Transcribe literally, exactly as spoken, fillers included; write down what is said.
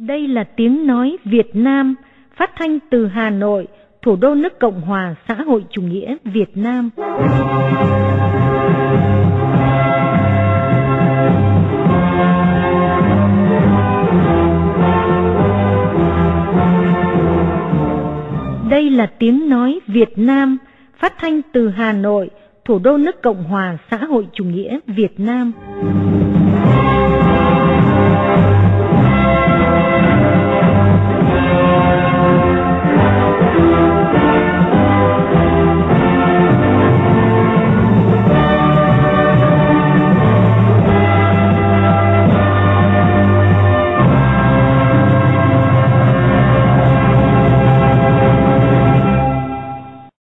Đây là tiếng nói Việt Nam, phát thanh từ Hà Nội, thủ đô nước Cộng hòa xã hội chủ nghĩa Việt Nam. Đây là tiếng nói Việt Nam, phát thanh từ Hà Nội, thủ đô nước Cộng hòa xã hội chủ nghĩa Việt Nam.